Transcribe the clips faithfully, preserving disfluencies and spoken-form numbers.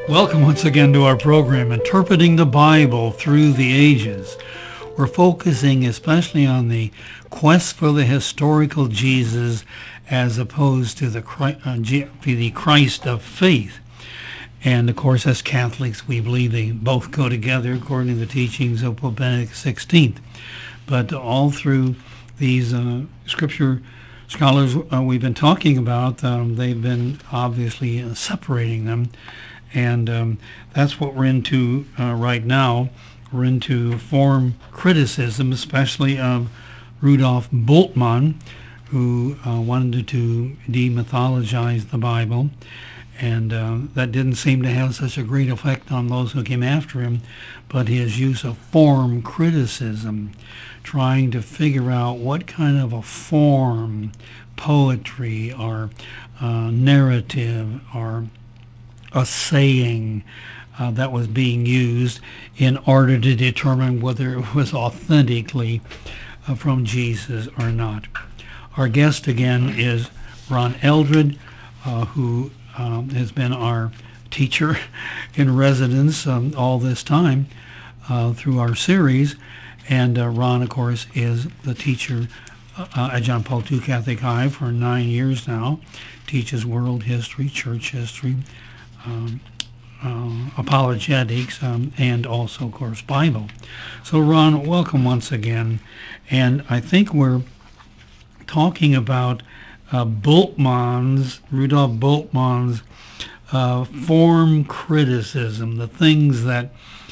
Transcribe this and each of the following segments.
Welcome once again to our program, Interpreting the Bible Through the Ages. We're focusing especially on the quest for the historical Jesus as opposed to the Christ, uh, the Christ of faith. And of course, as Catholics, we believe they both go together according to the teachings of Pope Benedict the sixteenth. But all through these uh, scripture scholars uh, we've been talking about, um, they've been obviously uh, separating them. And um, that's what we're into uh, right now. We're into form criticism, especially of Rudolf Bultmann, who uh, wanted to demythologize the Bible. And uh, that didn't seem to have such a great effect on those who came after him. But his use of form criticism, trying to figure out what kind of a form, poetry or uh, narrative or a saying uh, that was being used in order to determine whether it was authentically uh, from Jesus or not. Our guest again is Ron Eldred, uh, who um, has been our teacher in residence um, all this time uh, through our series. And uh, Ron, of course, is the teacher uh, at John Paul the Second Catholic High for nine years now, teaches world history, church history, Um, uh, apologetics, um, and also, of course, Bible. So, Ron, welcome once again. And I think we're talking about uh, Bultmann's, Rudolf Bultmann's uh, form criticism, the things that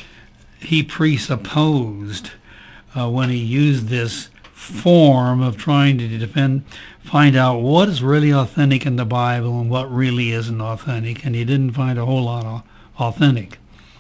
he presupposed uh, when he used this form of trying to defend, find out what is really authentic in the Bible and what really isn't authentic, and he didn't find a whole lot of authentic.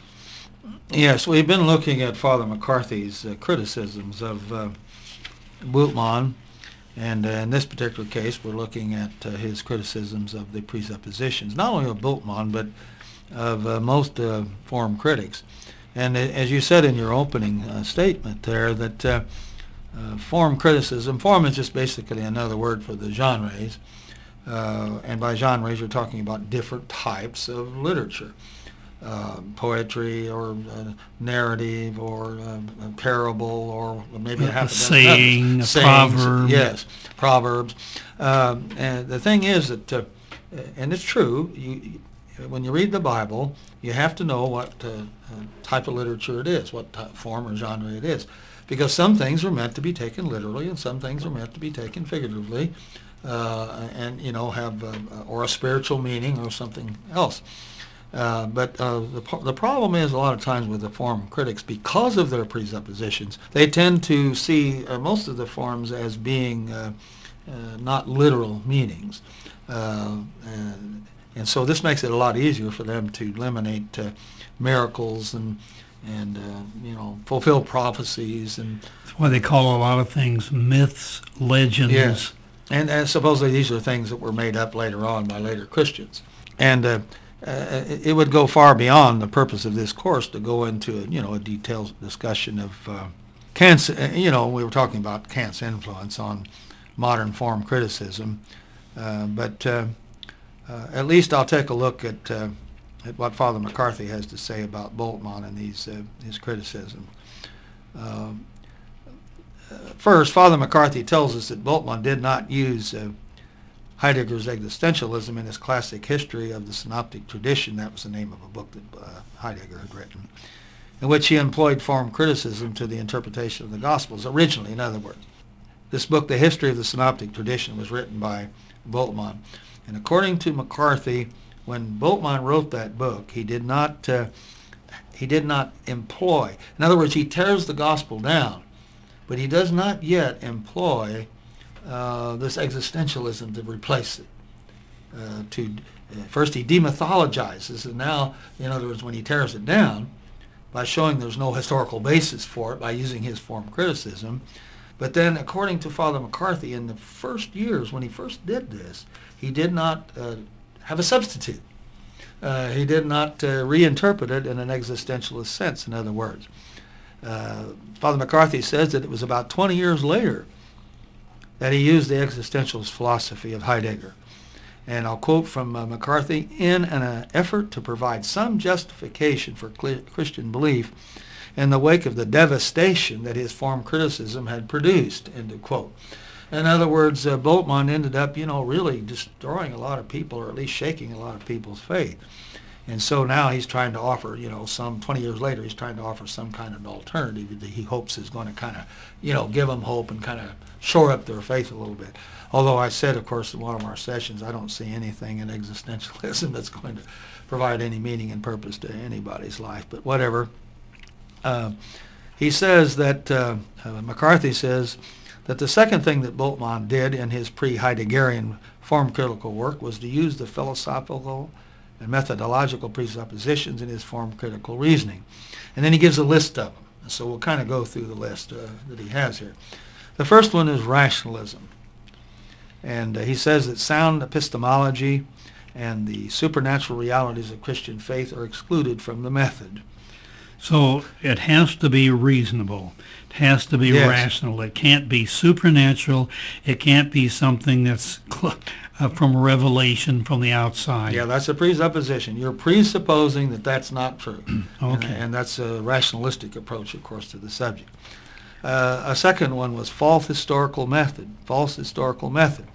Yes, we've been looking at Father McCarthy's uh, criticisms of uh, Bultmann, and uh, in this particular case we're looking at uh, his criticisms of the presuppositions, not only of Bultmann, but of uh, most uh, form critics. And uh, as you said in your opening uh, statement there, that uh, Uh, form criticism. Form is just basically another word for the genres, uh, and by genres you're talking about different types of literature, uh, poetry or uh, narrative or uh, a parable or maybe a half a dozen saying, a proverb. Yes, proverbs. Uh, and the thing is that, uh, and it's true, you, when you read the Bible, you have to know what uh, uh, type of literature it is, what type, form or genre it is. Because some things are meant to be taken literally, and some things are meant to be taken figuratively, uh, and you know have uh, or a spiritual meaning or something else. Uh, but uh, the the problem is a lot of times with the form critics, because of their presuppositions, they tend to see uh, most of the forms as being uh, uh, not literal meanings, uh, and, and so this makes it a lot easier for them to eliminate uh, miracles and. and, uh, you know, fulfill prophecies. And that's why they call a lot of things myths, legends. Yes. And, and supposedly these are things that were made up later on by later Christians. And uh, uh, it would go far beyond the purpose of this course to go into, you know, a detailed discussion of uh, Kant's, you know, we were talking about Kant's influence on modern form criticism. Uh, but uh, uh, at least I'll take a look at uh, at what Father McCarthy has to say about Bultmann and these uh, his criticism. Uh, first, Father McCarthy tells us that Bultmann did not use uh, Heidegger's existentialism in his classic history of the synoptic tradition. That was the name of a book that uh, Heidegger had written, in which he employed form criticism to the interpretation of the Gospels, originally, in other words. This book, The History of the Synoptic Tradition, was written by Bultmann. And according to McCarthy, when Bultmann wrote that book, he did not uh, he did not employ. In other words, he tears the gospel down, but he does not yet employ uh, this existentialism to replace it. Uh, to uh, first, he demythologizes, and now, in other words, when he tears it down, by showing there's no historical basis for it, by using his form criticism. But then, according to Father McCarthy, in the first years when he first did this, he did not uh, have a substitute. Uh, he did not uh, reinterpret it in an existentialist sense, in other words. Uh, Father McCarthy says that it was about twenty years later that he used the existentialist philosophy of Heidegger. And I'll quote from uh, McCarthy, in an uh, effort to provide some justification for cl- Christian belief in the wake of the devastation that his form criticism had produced, end of quote. In other words, uh, Bultmann ended up, you know, really destroying a lot of people, or at least shaking a lot of people's faith. And so now he's trying to offer, you know, some twenty years later, he's trying to offer some kind of alternative that he hopes is going to kind of, you know, give them hope and kind of shore up their faith a little bit. Although I said, of course, in one of our sessions, I don't see anything in existentialism that's going to provide any meaning and purpose to anybody's life, but whatever. Uh, he says that, uh, uh, McCarthy says, that the second thing that Bultmann did in his pre-Heideggerian form-critical work was to use the philosophical and methodological presuppositions in his form-critical reasoning. And then he gives a list of them. So we'll kind of go through the list uh, that he has here. The first one is rationalism. And uh, he says that sound epistemology and the supernatural realities of Christian faith are excluded from the method. So it has to be reasonable. It has to be Yes. rational. It can't be supernatural. It can't be something that's cl- uh, from revelation from the outside. Yeah, that's a presupposition. You're presupposing that that's not true. Okay. And, and that's a rationalistic approach, of course, to the subject. Uh, a second one was false historical method. False historical method.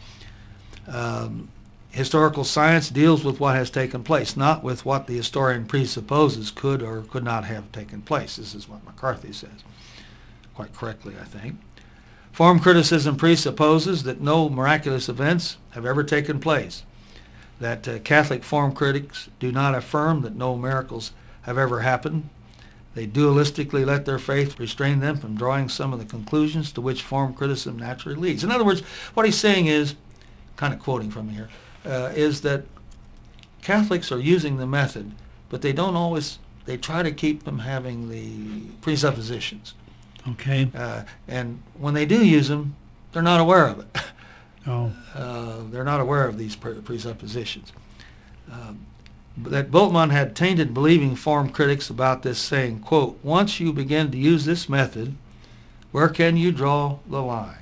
Um, historical science deals with what has taken place, not with what the historian presupposes could or could not have taken place. This is what McCarthy says, quite correctly, I think. Form criticism presupposes that no miraculous events have ever taken place, that uh, Catholic form critics do not affirm that no miracles have ever happened. They dualistically let their faith restrain them from drawing some of the conclusions to which form criticism naturally leads. In other words, what he's saying is, kind of quoting from here, uh, is that Catholics are using the method, but they don't always, they try to keep them having the presuppositions. Okay. Uh, and when they do use them, they're not aware of it. Oh. Uh, they're not aware of these pre- presuppositions. Um, that Bultmann had tainted believing form critics about this, saying, quote, once you begin to use this method, where can you draw the line?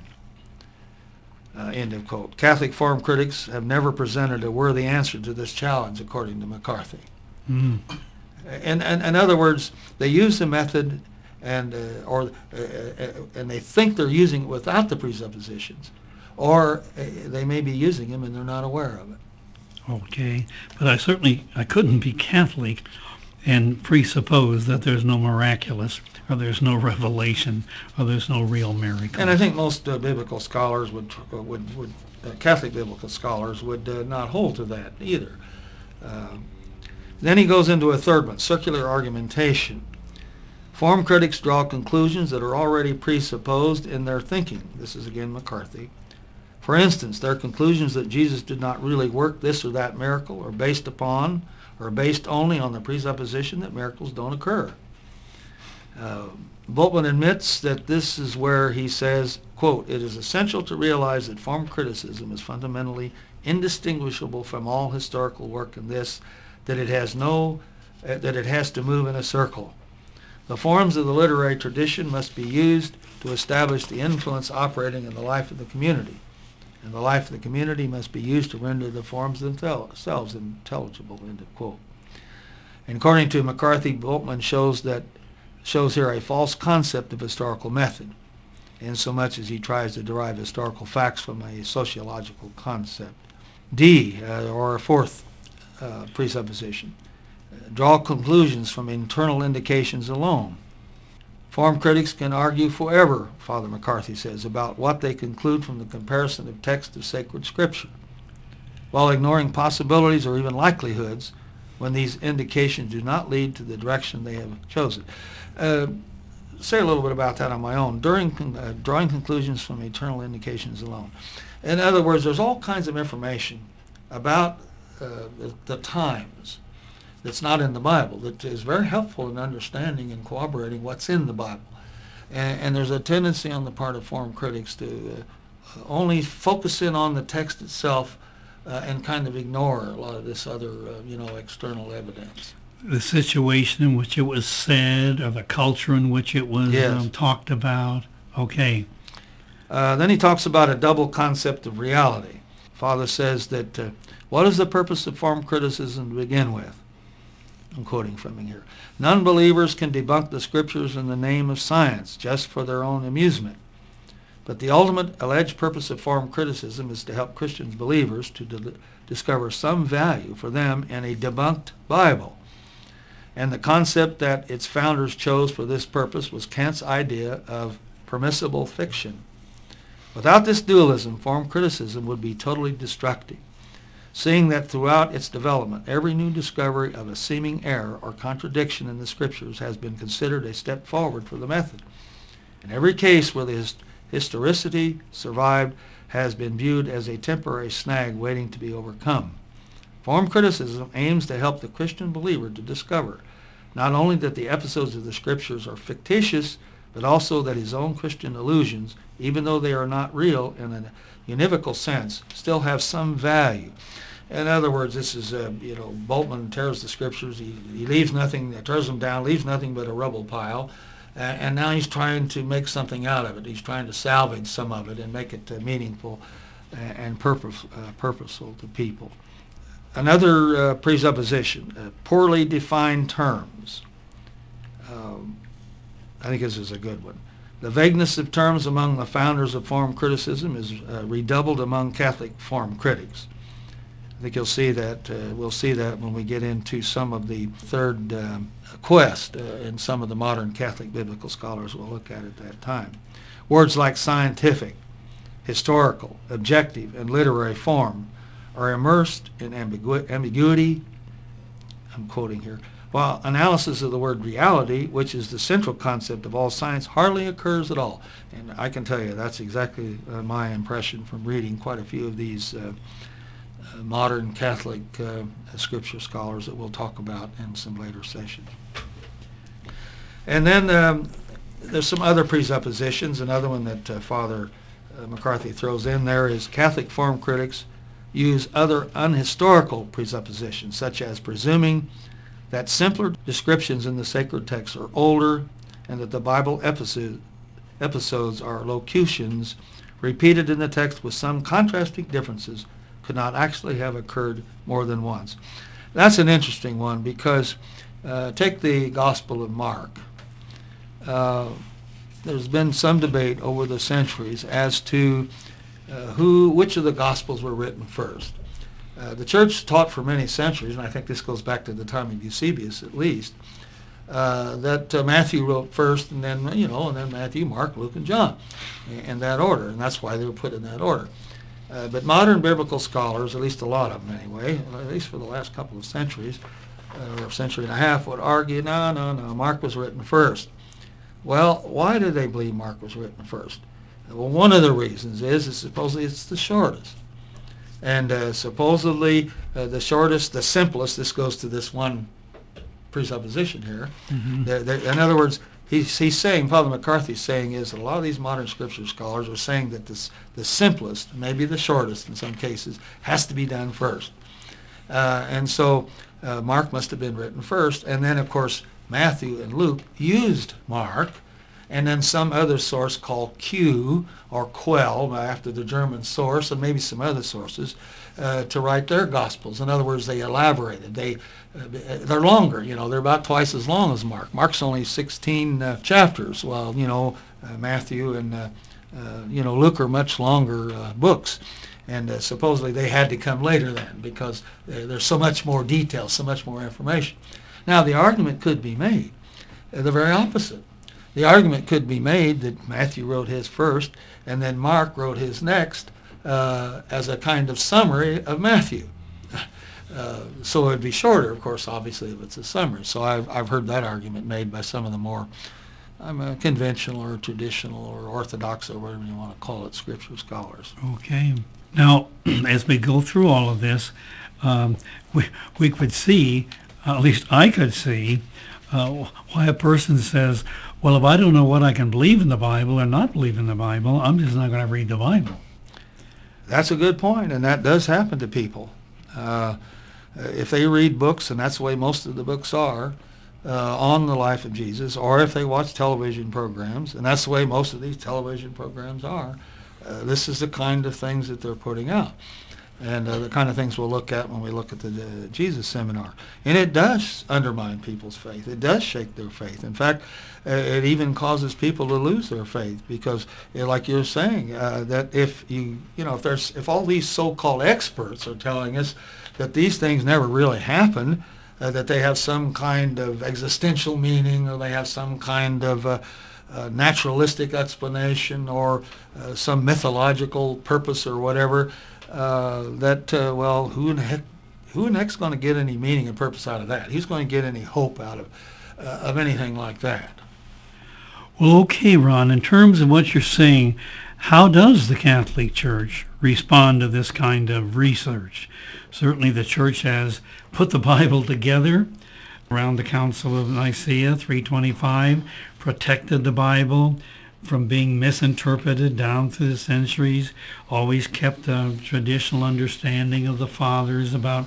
Uh, end of quote. Catholic form critics have never presented a worthy answer to this challenge, according to McCarthy. Mm. In, in, in other words, they use the method, and uh, or uh, uh, and they think they're using it without the presuppositions, or uh, they may be using them and they're not aware of it. Okay. But I certainly, I couldn't be Catholic and presuppose that there's no miraculous, or there's no revelation, or there's no real miracle. And I think most uh, biblical scholars would, uh, would, would uh, Catholic biblical scholars would uh, not hold to that either. Uh, then he goes into a third one, circular argumentation. Form critics draw conclusions that are already presupposed in their thinking. This is again McCarthy. For instance, their conclusions that Jesus did not really work this or that miracle are based upon, or based only on the presupposition that miracles don't occur. Uh, Bultmann admits that this is where he says, quote, it is essential to realize that form criticism is fundamentally indistinguishable from all historical work in this, that it has no, uh, that it has to move in a circle. The forms of the literary tradition must be used to establish the influence operating in the life of the community, and the life of the community must be used to render the forms themselves intelligible, end of quote. And according to McCarthy, Bultmann shows that shows here a false concept of historical method, insomuch as he tries to derive historical facts from a sociological concept. D, uh, or a fourth uh, presupposition, uh, draw conclusions from internal indications alone. Form critics can argue forever, Father McCarthy says, about what they conclude from the comparison of text of sacred scripture, while ignoring possibilities or even likelihoods when these indications do not lead to the direction they have chosen. Uh, say a little bit about that on my own. During uh, drawing conclusions from eternal indications alone. In other words, there's all kinds of information about uh, the, the times that's not in the Bible that is very helpful in understanding and corroborating what's in the Bible. And, and there's a tendency on the part of form critics to uh, only focus in on the text itself uh, and kind of ignore a lot of this other, uh, you know, external evidence. The situation in which it was said, or the culture in which it was Yes. um, talked about. Okay. Uh, then he talks about a double concept of reality. Father says that, uh, what is the purpose of form criticism to begin with? I'm quoting from him here. Non-believers can debunk the scriptures in the name of science just for their own amusement. But the ultimate alleged purpose of form criticism is to help Christian believers to d- discover some value for them in a debunked Bible. And the concept that its founders chose for this purpose was Kant's idea of permissible fiction. Without this dualism, form criticism would be totally destructive, seeing that throughout its development, every new discovery of a seeming error or contradiction in the scriptures has been considered a step forward for the method. In every case where the his- historicity survived has been viewed as a temporary snag waiting to be overcome. Form criticism aims to help the Christian believer to discover not only that the episodes of the scriptures are fictitious, but also that his own Christian illusions, even though they are not real in a univocal sense, still have some value. In other words, this is, uh, you know, Bultmann tears the scriptures, he, he leaves nothing, tears them down, leaves nothing but a rubble pile, uh, and now he's trying to make something out of it. He's trying to salvage some of it and make it uh, meaningful and purpose, uh, purposeful to people. Another uh, presupposition, uh, poorly defined terms. Um, I think this is a good one. The vagueness of terms among the founders of form criticism is uh, redoubled among Catholic form critics. I think you'll see that, uh, we'll see that when we get into some of the third um, quest uh, and some of the modern Catholic biblical scholars will look at at that time. Words like scientific, historical, objective, and literary form are immersed in ambigu- ambiguity, I'm quoting here, while analysis of the word reality, which is the central concept of all science, hardly occurs at all. And I can tell you that's exactly uh, my impression from reading quite a few of these uh, uh, modern Catholic uh, scripture scholars that we'll talk about in some later sessions. And then um, there's some other presuppositions. Another one that uh, Father uh, McCarthy throws in there is Catholic form critics use other unhistorical presuppositions, such as presuming that simpler descriptions in the sacred texts are older and that the Bible episode, episodes are locutions repeated in the text with some contrasting differences could not actually have occurred more than once. That's an interesting one because uh, take the Gospel of Mark. Uh, there's been some debate over the centuries as to uh, who, which of the Gospels were written first. Uh, the church taught for many centuries, and I think this goes back to the time of Eusebius at least, uh, that uh, Matthew wrote first, and then you know, and then Matthew, Mark, Luke, and John, in, in that order, and that's why they were put in that order. Uh, but modern biblical scholars, at least a lot of them anyway, at least for the last couple of centuries, uh, or a century and a half, would argue, no, no, no, Mark was written first. Well, why do they believe Mark was written first? Well, one of the reasons is, is supposedly it's the shortest. And uh, supposedly uh, the shortest, the simplest, this goes to this one presupposition here. Mm-hmm. They're, they're, in other words, he's, he's saying, Father McCarthy's saying is that a lot of these modern scripture scholars are saying that this, the simplest, maybe the shortest in some cases, has to be done first. Uh, and so uh, Mark must have been written first. And then, of course, Matthew and Luke used Mark, and then some other source called Q or Quell, after the German source, and maybe some other sources, uh, to write their Gospels. In other words, they elaborated. They, uh, they're longer, you know, they're about twice as long as Mark. Mark's only sixteen uh, chapters, while, you know, uh, Matthew and, uh, uh, you know, Luke are much longer uh, books. And uh, supposedly they had to come later then because uh, there's so much more detail, so much more information. Now, the argument could be made, uh, the very opposite. The argument could be made that Matthew wrote his first and then Mark wrote his next uh, as a kind of summary of Matthew. Uh, so it would be shorter, of course, obviously, if it's a summary. So I've, I've heard that argument made by some of the more um, uh, conventional or traditional or orthodox or whatever you want to call it, scripture scholars. Okay. Now, as we go through all of this, um, we, we could see, uh, at least I could see, uh, why a person says, well, if I don't know what I can believe in the Bible or not believe in the Bible, I'm just not going to read the Bible. That's a good point, and that does happen to people. Uh, if they read books, and that's the way most of the books are, uh, on the life of Jesus, or if they watch television programs, and that's the way most of these television programs are, uh, this is the kind of things that they're putting out. and uh, the kind of things we'll look at when we look at the uh, Jesus Seminar. And it does undermine people's faith. It does shake their faith. In fact, uh, it even causes people to lose their faith because, uh, like you're saying, uh, that if you, you know, if there's, if all these so-called experts are telling us that these things never really happen, uh, that they have some kind of existential meaning, or they have some kind of uh, uh, naturalistic explanation, or uh, some mythological purpose or whatever, uh, that, uh, well, who in the heck, who in the heck's going to get any meaning and purpose out of that? Who's going to get any hope out of, uh, of anything like that? Well, okay, Ron, in terms of what you're saying, how does the Catholic Church respond to this kind of research? Certainly the Church has put the Bible together around the Council of Nicaea, three twenty-five, protected the Bible from being misinterpreted down through the centuries, always kept a traditional understanding of the Fathers about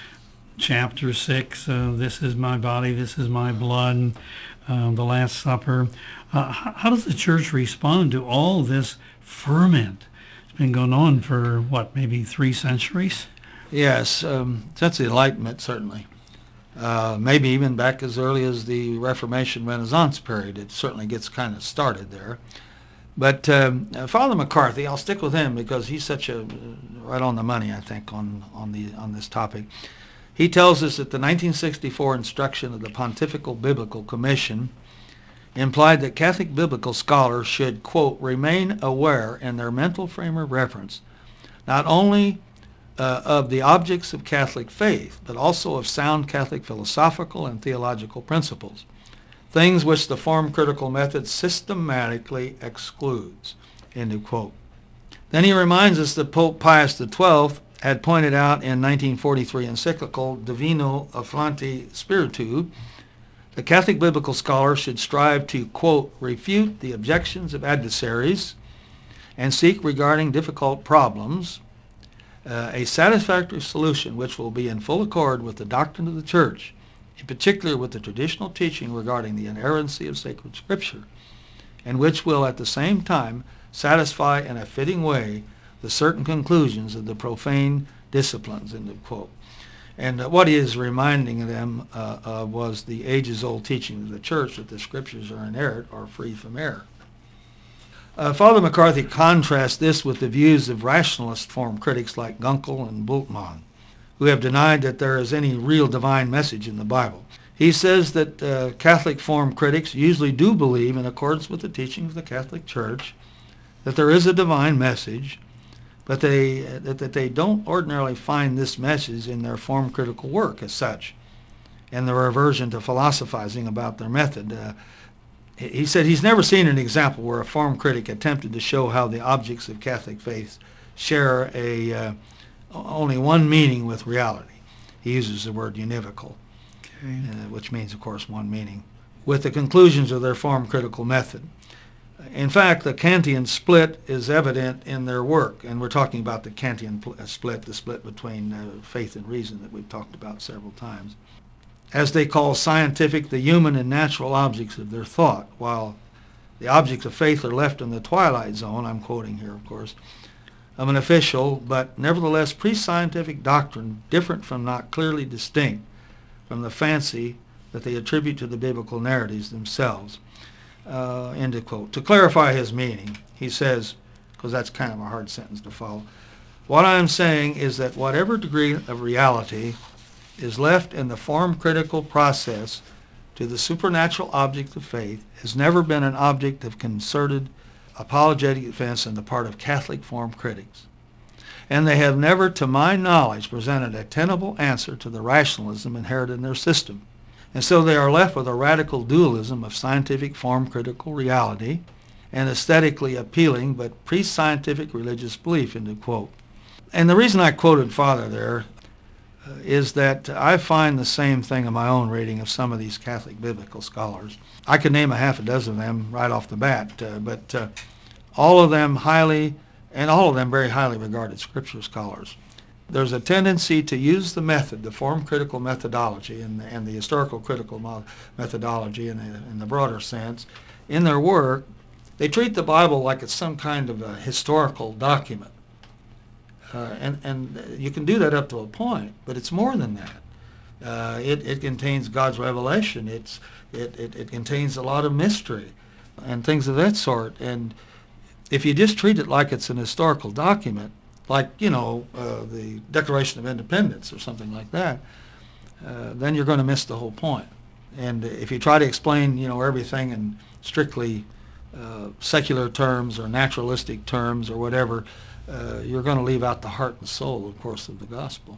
chapter six, uh, this is my body, this is my blood, uh, the Last Supper. Uh, how, how does the Church respond to all this ferment? It's been going on for, what, maybe three centuries? Yes, um, since the Enlightenment, certainly. Uh, maybe even back as early as the Reformation Renaissance period. It certainly gets kind of started there. But um, Father McCarthy, I'll stick with him because he's such a, right on the money, I think, on, on, the, on this topic. He tells us that the nineteen sixty-four instruction of the Pontifical Biblical Commission implied that Catholic biblical scholars should, quote, remain aware in their mental frame of reference, not only Uh, of the objects of Catholic faith, but also of sound Catholic philosophical and theological principles, things which the form critical method systematically excludes, end of quote. Then he reminds us that Pope Pius the twelfth had pointed out in nineteen forty-three encyclical Divino Afflante Spiritu, the Catholic biblical scholar should strive to, quote, refute the objections of adversaries and seek regarding difficult problems Uh, a satisfactory solution which will be in full accord with the doctrine of the Church, in particular with the traditional teaching regarding the inerrancy of sacred Scripture, and which will at the same time satisfy in a fitting way the certain conclusions of the profane disciplines, end of quote. And uh, what he is reminding them uh, of was the ages-old teaching of the Church that the Scriptures are inerrant or free from error. Uh, Father McCarthy contrasts this with the views of rationalist form critics like Gunkel and Bultmann, who have denied that there is any real divine message in the Bible. He says that uh, Catholic form critics usually do believe, in accordance with the teaching of the Catholic Church, that there is a divine message, but they, that, that they don't ordinarily find this message in their form critical work as such, and their aversion to philosophizing about their method. Uh, He said he's never seen an example where a form critic attempted to show how the objects of Catholic faith share a uh, only one meaning with reality. He uses the word univocal, okay. uh, which means, of course, one meaning, with the conclusions of their form critical method. In fact, the Kantian split is evident in their work, and we're talking about the Kantian split, the split between uh, faith and reason that we've talked about several times. As they call scientific the human and natural objects of their thought, while the objects of faith are left in the twilight zone, I'm quoting here, of course, of an official but nevertheless pre-scientific doctrine, different from, not clearly distinct from the fancy that they attribute to the biblical narratives themselves, uh, end of quote. To clarify his meaning, he says, because that's kind of a hard sentence to follow, what I'm saying is that whatever degree of reality is left in the form critical process to the supernatural object of faith has never been an object of concerted apologetic defense on the part of Catholic form critics. And they have never, to my knowledge, presented a tenable answer to the rationalism inherent in their system. And so they are left with a radical dualism of scientific form critical reality and aesthetically appealing but pre-scientific religious belief, end of quote. And the reason I quoted Father there Uh, is that I find the same thing in my own reading of some of these Catholic biblical scholars. I could name a half a dozen of them right off the bat, uh, but uh, all of them highly, and all of them very highly regarded Scripture scholars. There's a tendency to use the method, the form critical methodology and, and the historical critical methodology in the, in the broader sense, in their work. They treat the Bible like it's some kind of a historical document Uh, and, and you can do that up to a point, but it's more than that. Uh, it, it contains God's revelation. It's, it, it, it contains a lot of mystery and things of that sort. And if you just treat it like it's an historical document, like, you know, uh, the Declaration of Independence or something like that, uh, then you're going to miss the whole point. And if you try to explain, you know, everything in strictly uh, secular terms or naturalistic terms or whatever, uh, you're going to leave out the heart and soul, of course, of the gospel.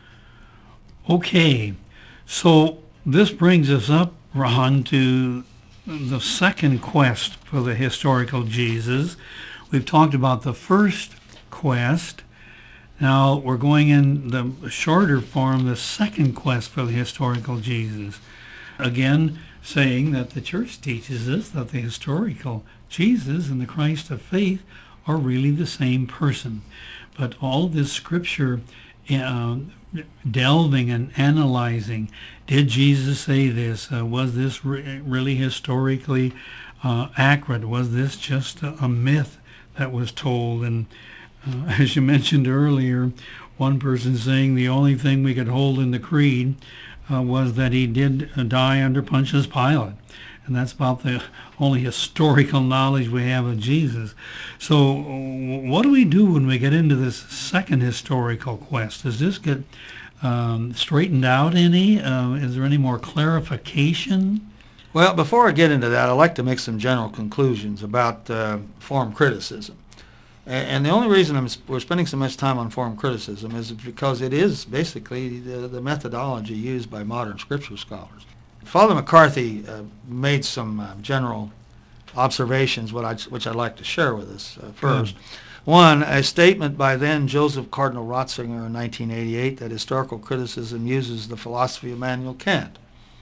Okay, so this brings us up, Ron, to the second quest for the historical Jesus. We've talked about the first quest. Now we're going in the shorter form, the second quest for the historical Jesus. Again, saying that the church teaches us that the historical Jesus and the Christ of faith are really the same person. But all this scripture uh, delving and analyzing, did Jesus say this? Uh, was this re- really historically uh, accurate? Was this just a, a myth that was told? And uh, as you mentioned earlier, one person saying the only thing we could hold in the creed uh, was that he did uh, die under Pontius Pilate. And that's about the only historical knowledge we have of Jesus. So what do we do when we get into this second historical quest? Does this get um, straightened out any? Uh, is there any more clarification? Well, before I get into that, I'd like to make some general conclusions about uh, form criticism. And the only reason I'm, we're spending so much time on form criticism is because it is basically the, the methodology used by modern scripture scholars. Father McCarthy uh, made some uh, general observations what I'd, which I'd like to share with us uh, first. Good. One, a statement by then Joseph Cardinal Ratzinger in nineteen eighty-eight that historical criticism uses the philosophy of Immanuel Kant.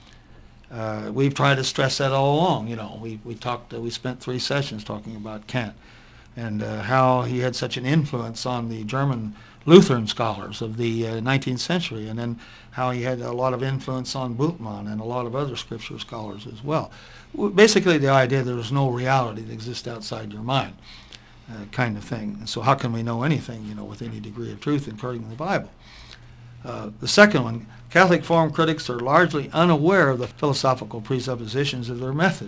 Uh, we've tried to stress that all along. You know, we we talked, uh, we spent three sessions talking about Kant and uh, how he had such an influence on the German Lutheran scholars of the uh, nineteenth century, and then how he had a lot of influence on Bultmann and a lot of other scripture scholars as well. Basically the idea there is no reality that exists outside your mind, uh, kind of thing. And so how can we know anything, you know, with any degree of truth according to the Bible? Uh, the second one, Catholic form critics are largely unaware of the philosophical presuppositions of their method.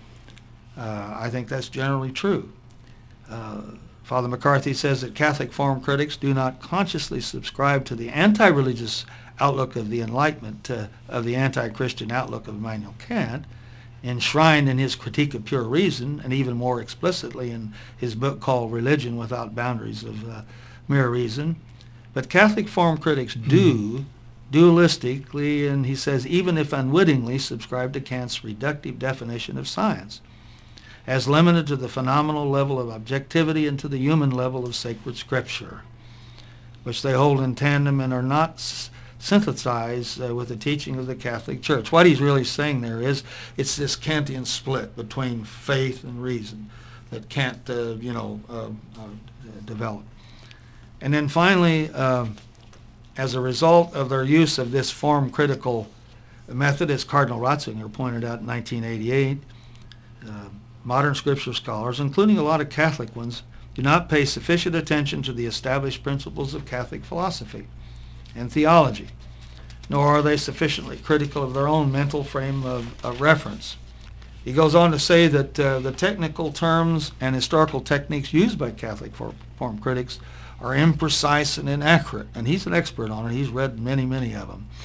Uh, I think that's generally true. Uh, Father McCarthy says that Catholic form critics do not consciously subscribe to the anti-religious outlook of the Enlightenment, uh, of the anti-Christian outlook of Immanuel Kant, enshrined in his Critique of Pure Reason, and even more explicitly in his book called Religion Without Boundaries of uh, Mere Reason. But Catholic form critics do, dualistically, and he says even if unwittingly, subscribe to Kant's reductive definition of science, as limited to the phenomenal level of objectivity and to the human level of sacred scripture, which they hold in tandem and are not s- synthesized uh, with the teaching of the Catholic Church. What he's really saying there is it's this Kantian split between faith and reason that Kant, uh, you know, uh, uh, developed. And then finally, uh, as a result of their use of this form critical method, as Cardinal Ratzinger pointed out in nineteen eighty-eight, uh, modern scripture scholars, including a lot of Catholic ones, do not pay sufficient attention to the established principles of Catholic philosophy and theology, nor are they sufficiently critical of their own mental frame of, of reference. He goes on to say that uh, the technical terms and historical techniques used by Catholic form, form critics are imprecise and inaccurate, and he's an expert on it. He's read many, many of them.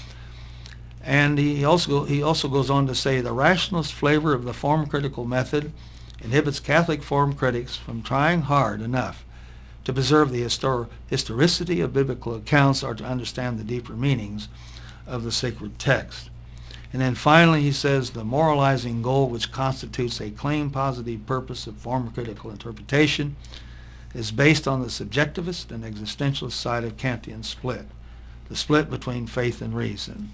And he also he also goes on to say the rationalist flavor of the form critical method inhibits Catholic form critics from trying hard enough to preserve the histor- historicity of biblical accounts or to understand the deeper meanings of the sacred text. And then finally he says the moralizing goal which constitutes a claim positive purpose of form critical interpretation is based on the subjectivist and existentialist side of Kantian split, the split between faith and reason.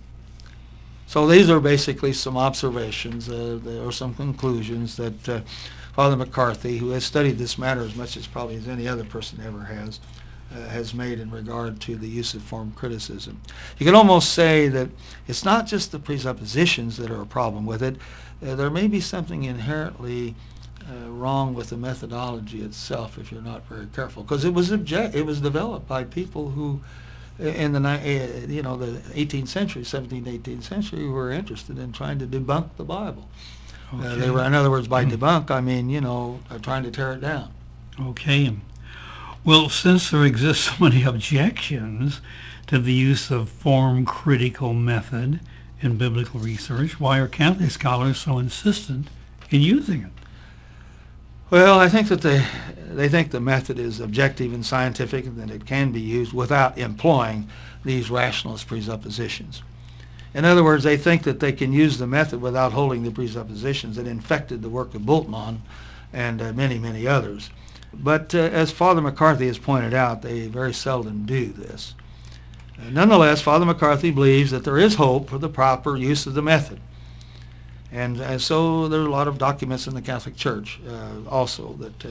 So these are basically some observations, uh, there are some conclusions that uh, Father McCarthy, who has studied this matter as much as probably as any other person ever has, uh, has made in regard to the use of form criticism. You can almost say that it's not just the presuppositions that are a problem with it. Uh, there may be something inherently uh, wrong with the methodology itself if you're not very careful, because it was object it was developed by people who in the uh, you know the eighteenth century, seventeenth, eighteenth century, who were interested in trying to debunk the Bible. Okay. Uh, they were, in other words, by debunk, I mean, you know, uh, trying to tear it down. Okay. Well, since there exist so many objections to the use of form critical method in biblical research, why are Catholic scholars so insistent in using it? Well, I think that they they think the method is objective and scientific, and that it can be used without employing these rationalist presuppositions. In other words, they think that they can use the method without holding the presuppositions that infected the work of Bultmann and uh, many, many others. But uh, as Father McCarthy has pointed out, they very seldom do this. Uh, nonetheless, Father McCarthy believes that there is hope for the proper use of the method. And uh, so there are a lot of documents in the Catholic Church uh, also that uh,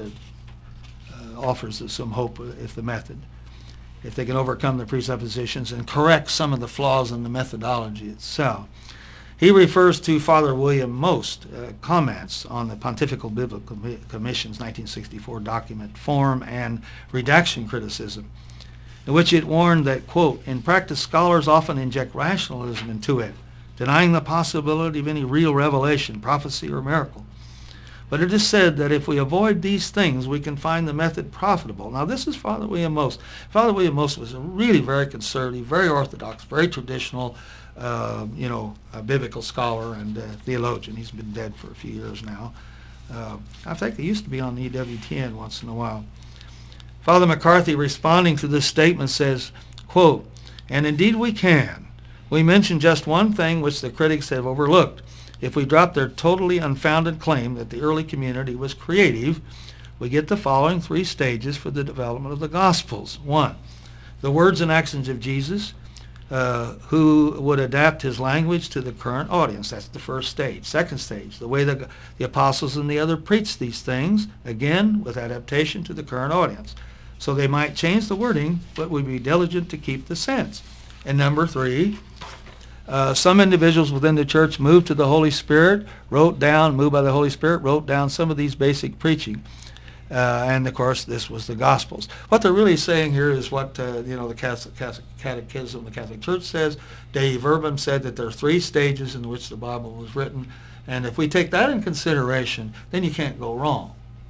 uh, offers us some hope if the method, if they can overcome the presuppositions and correct some of the flaws in the methodology itself. He refers to Father William Most uh, comments on the Pontifical Biblical Commission's nineteen sixty-four document, Form and Redaction Criticism, in which it warned that, quote, in practice scholars often inject rationalism into it, denying the possibility of any real revelation, prophecy, or miracle. But it is said that if we avoid these things, we can find the method profitable. Now, this is Father William Most. Father William Most was a really very conservative, very orthodox, very traditional, uh, you know, a biblical scholar and uh, theologian. He's been dead for a few years now. Uh, I think he used to be on the E W T N once in a while. Father McCarthy, responding to this statement, says, quote, and indeed we can. We mention just one thing which the critics have overlooked. If we drop their totally unfounded claim that the early community was creative, we get the following three stages for the development of the Gospels. One, the words and actions of Jesus, uh, who would adapt his language to the current audience. That's the first stage. Second stage, the way the, the apostles and the other preached these things, again, with adaptation to the current audience. So they might change the wording, but would be diligent to keep the sense. And number three, Uh, some individuals within the church moved to the Holy Spirit, wrote down, moved by the Holy Spirit, wrote down some of these basic preaching. Uh, and, of course, this was the Gospels. What they're really saying here is what, uh, you know, the Catholic, Catholic Catechism, the Catholic Church says. Dei Verbum said that there are three stages in which the Bible was written. And if we take that in consideration, then you can't go wrong.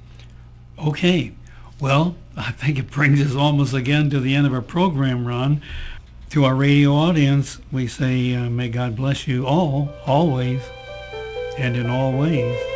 Okay. Well, I think it brings us almost again to the end of our program, Ron. To our radio audience, we say, uh, may God bless you all, always, and in all ways.